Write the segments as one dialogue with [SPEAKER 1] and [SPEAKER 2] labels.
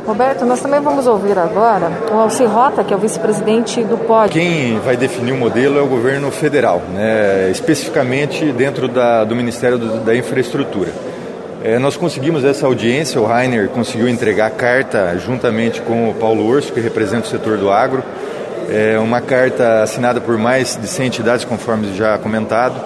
[SPEAKER 1] Roberto, nós também vamos ouvir agora o Alci Rota, que é o vice-presidente do POD.
[SPEAKER 2] Quem vai definir o modelo é o governo federal, né? Especificamente dentro do Ministério da Infraestrutura. Nós conseguimos essa audiência, o Rainer conseguiu entregar a carta juntamente com o Paulo Urso, que representa o setor do agro, uma carta assinada por mais de 100 entidades, conforme já comentado,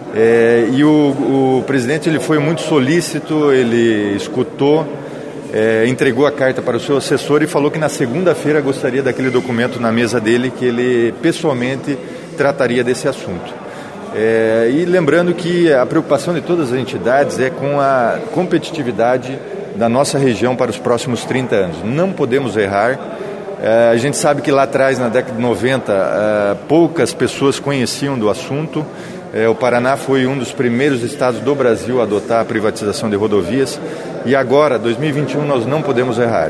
[SPEAKER 2] e o presidente ele foi muito solícito, ele escutou, entregou a carta para o seu assessor e falou que na segunda-feira gostaria daquele documento na mesa dele, que ele pessoalmente trataria desse assunto. E lembrando que a preocupação de todas as entidades é com a competitividade da nossa região para os próximos 30 anos. Não podemos errar. A gente sabe que lá atrás, na década de 90, poucas pessoas conheciam do assunto. O Paraná foi um dos primeiros estados do Brasil a adotar a privatização de rodovias. E agora, 2021, nós não podemos errar.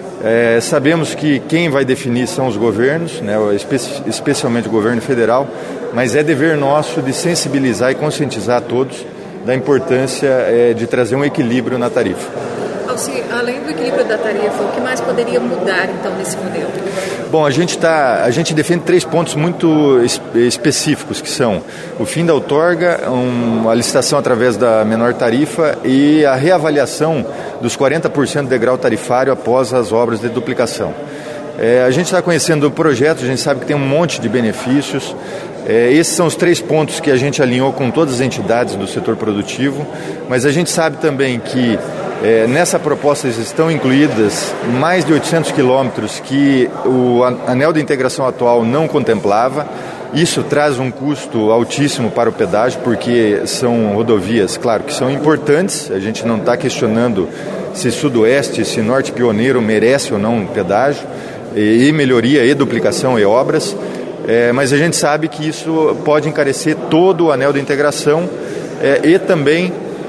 [SPEAKER 2] Sabemos que quem vai definir são os governos, né, especialmente o governo federal, mas é dever nosso de sensibilizar e conscientizar a todos da importância de trazer um equilíbrio na tarifa.
[SPEAKER 1] Alci, além do equilíbrio da tarifa, o que mais poderia mudar então nesse modelo?
[SPEAKER 2] Bom, a gente defende 3 pontos muito específicos, que são o fim da outorga, a licitação através da menor tarifa e a reavaliação dos 40% do degrau tarifário após as obras de duplicação. A gente está conhecendo o projeto, a gente sabe que tem um monte de benefícios. Esses são os 3 pontos que a gente alinhou com todas as entidades do setor produtivo, mas a gente sabe também que nessa proposta estão incluídas mais de 800 quilômetros que o anel de integração atual não contemplava. Isso traz um custo altíssimo para o pedágio, porque são rodovias, claro, que são importantes. A gente não está questionando se Sudoeste, se Norte Pioneiro merece ou não pedágio, e melhoria, e duplicação, e obras. Mas a gente sabe que isso pode encarecer todo o anel de integração e também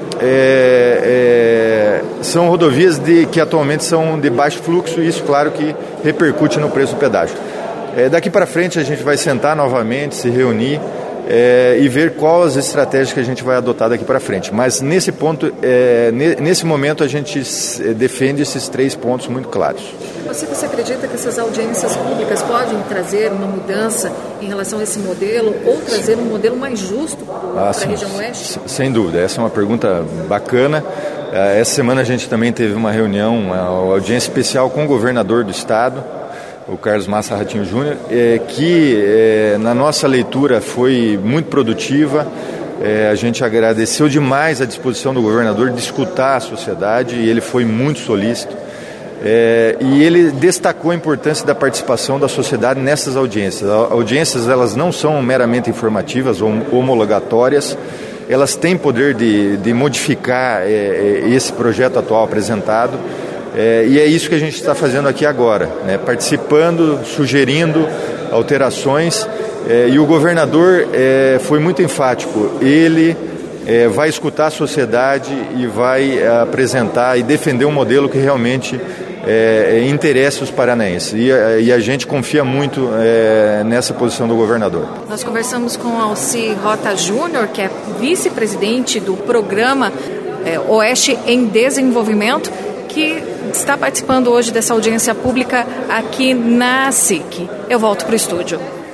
[SPEAKER 2] são rodovias que atualmente são de baixo fluxo, e isso, claro, que repercute no preço do pedágio. Daqui para frente a gente vai sentar novamente, se reunir e ver quais as estratégias que a gente vai adotar daqui para frente. Mas nesse ponto, nesse momento a gente defende esses 3 pontos muito claros.
[SPEAKER 1] Você acredita que essas audiências públicas podem trazer uma mudança em relação a esse modelo ou trazer um modelo mais justo para a região oeste?
[SPEAKER 2] Sem dúvida, essa é uma pergunta bacana. Essa semana a gente também teve uma reunião, uma audiência especial com o governador do estado, o Carlos Massa Ratinho Júnior, que na nossa leitura foi muito produtiva. A gente agradeceu demais a disposição do governador de escutar a sociedade, e ele foi muito solícito. E ele destacou a importância da participação da sociedade nessas audiências. Audiências, elas não são meramente informativas ou homologatórias, elas têm poder de modificar esse projeto atual apresentado, e é isso que a gente está fazendo aqui agora, né? Participando, sugerindo alterações, e o governador foi muito enfático. Ele vai escutar a sociedade e vai apresentar e defender um modelo que realmente interesse os paranaenses, e a gente confia muito nessa posição do governador.
[SPEAKER 1] Nós conversamos com Alci Rota Júnior, que é vice-presidente do programa Oeste em Desenvolvimento, que está participando hoje dessa audiência pública aqui na SIC. Eu volto para o estúdio.